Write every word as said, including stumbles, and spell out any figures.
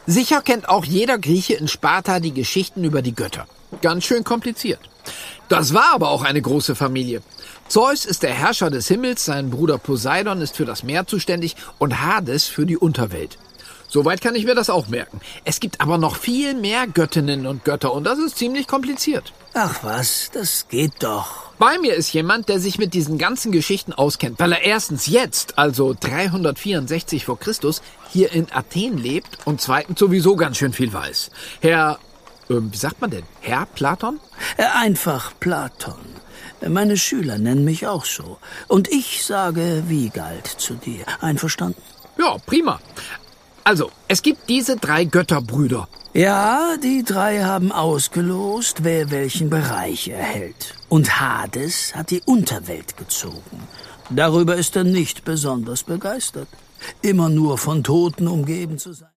Sicher kennt auch jeder Grieche in Sparta die Geschichten über die Götter. Ganz schön kompliziert. Das war aber auch eine große Familie. Zeus ist der Herrscher des Himmels, sein Bruder Poseidon ist für das Meer zuständig und Hades für die Unterwelt. Soweit kann ich mir das auch merken. Es gibt aber noch viel mehr Göttinnen und Götter und das ist ziemlich kompliziert. Ach was, das geht doch. Bei mir ist jemand, der sich mit diesen ganzen Geschichten auskennt, weil er erstens jetzt, also dreihundertvierundsechzig vor Christus, hier in Athen lebt und zweitens sowieso ganz schön viel weiß. Herr, äh, wie sagt man denn? Herr Platon? Äh, Einfach Platon. Meine Schüler nennen mich auch so. Und ich sage Wiegald zu dir. Einverstanden? Ja, prima. Also, es gibt diese drei Götterbrüder. Ja, die drei haben ausgelost, wer welchen Bereich erhält. Und Hades hat die Unterwelt gezogen. Darüber ist er nicht besonders begeistert. Immer nur von Toten umgeben zu sein.